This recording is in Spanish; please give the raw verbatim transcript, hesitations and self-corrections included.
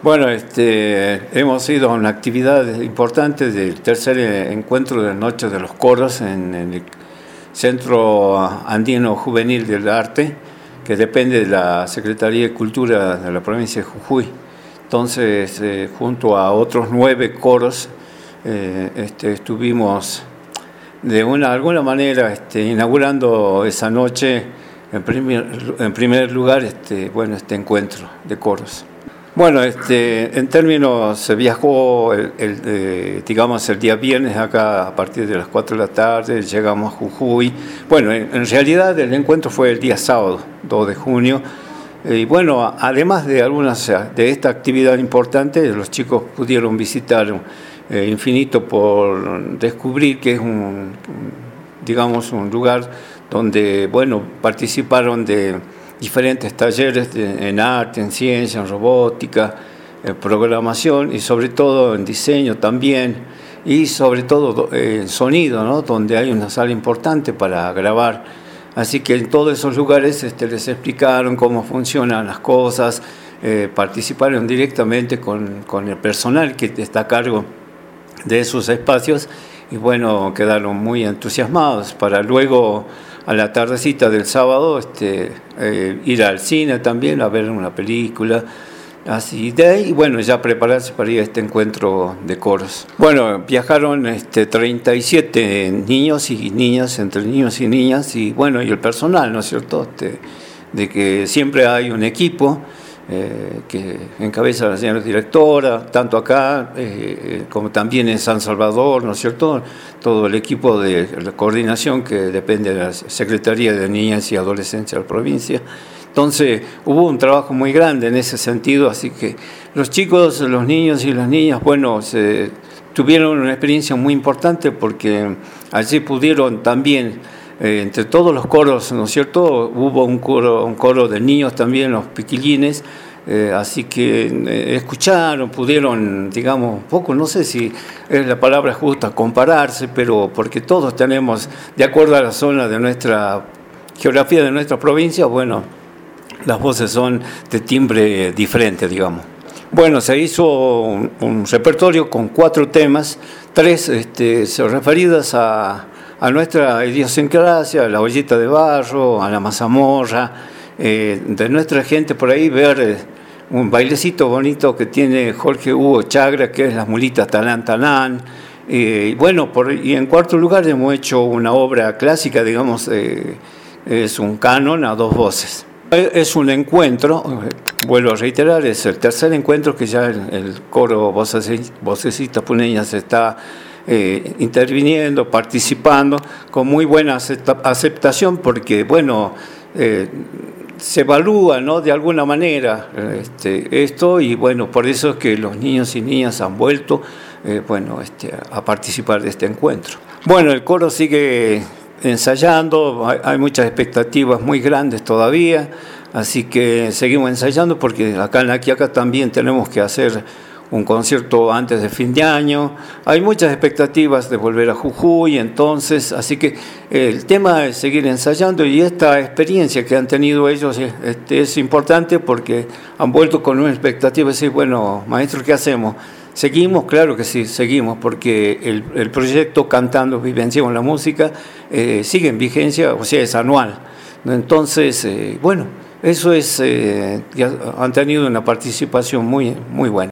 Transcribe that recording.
Bueno, este, hemos ido a una actividad importante del tercer encuentro de Noche de los Coros en, en el Centro Andino Juvenil del Arte, que depende de la Secretaría de Cultura de la provincia de Jujuy. Entonces, eh, junto a otros nueve coros, eh, este, estuvimos de una alguna manera este, inaugurando esa noche, en primer, en primer lugar, este, bueno, este encuentro de coros. Bueno, este, en términos, se viajó, el, el, eh, digamos, el día viernes acá a partir de las cuatro de la tarde, llegamos a Jujuy. Bueno, en, en realidad el encuentro fue el día sábado, dos de junio. Eh, y bueno, además de algunas de esta actividad importante, los chicos pudieron visitar eh, Infinito por descubrir, que es un, digamos, un lugar donde, bueno, participaron de diferentes talleres de, en arte, en ciencia, en robótica, en programación y sobre todo en diseño también, y sobre todo en sonido, ¿no? Donde hay una sala importante para grabar. Así que en todos esos lugares este, les explicaron cómo funcionan las cosas, eh, participaron directamente con, con el personal que está a cargo de esos espacios y bueno, quedaron muy entusiasmados para luego, a la tardecita del sábado, este, eh, ir al cine también a ver una película, así de ahí, y bueno, ya prepararse para ir a este encuentro de coros. Bueno, viajaron este, treinta y siete niños y niñas, entre niños y niñas, y bueno, y el personal, ¿no es cierto?, este, de que siempre hay un equipo eh, que encabeza la señora directora, tanto acá eh, como también en San Salvador, ¿no es cierto?, todo el equipo de la coordinación que depende de la Secretaría de Niñas y Adolescencia de la provincia. Entonces hubo un trabajo muy grande en ese sentido, así que los chicos, los niños y las niñas, bueno, se, tuvieron una experiencia muy importante porque allí pudieron también, eh, entre todos los coros, ¿no es cierto?, hubo un coro, un coro de niños también, los piquilines, eh, así que eh, escucharon, pudieron, digamos, un poco, no sé si es la palabra justa, compararse, pero porque todos tenemos, de acuerdo a la zona de nuestra geografía de nuestra provincia, bueno, las voces son de timbre diferente, digamos. Bueno, se hizo un, un repertorio con cuatro temas, tres este, referidas a, a nuestra idiosincrasia, a la ollita de barro, a la mazamorra, eh, de nuestra gente por ahí, ver eh, un bailecito bonito que tiene Jorge Hugo Chagra, que es Las Mulitas Talán Talán. Eh, y bueno, por, y en cuarto lugar hemos hecho una obra clásica, digamos, eh, es un canon a dos voces. Es un encuentro, vuelvo a reiterar, es el tercer encuentro que ya el, el coro Vocecitas Puneñas está eh, interviniendo, participando, con muy buena aceptación, porque, bueno, eh, se evalúa, ¿no?, de alguna manera este, esto, y bueno, por eso es que los niños y niñas han vuelto, eh, bueno, este, a participar de este encuentro. Bueno, el coro sigue ensayando, hay muchas expectativas muy grandes todavía, así que seguimos ensayando porque acá en La Quiaca también tenemos que hacer un concierto antes de fin de año, hay muchas expectativas de volver a Jujuy, entonces, así que el tema es seguir ensayando y esta experiencia que han tenido ellos es, es importante porque han vuelto con una expectativa de decir, bueno, maestro, ¿qué hacemos? ¿Seguimos? Claro que sí, seguimos, porque el, el proyecto Cantando Vivenciamos la Música eh, sigue en vigencia, o sea, es anual. Entonces, eh, bueno, eso es, eh, han tenido una participación muy, muy buena.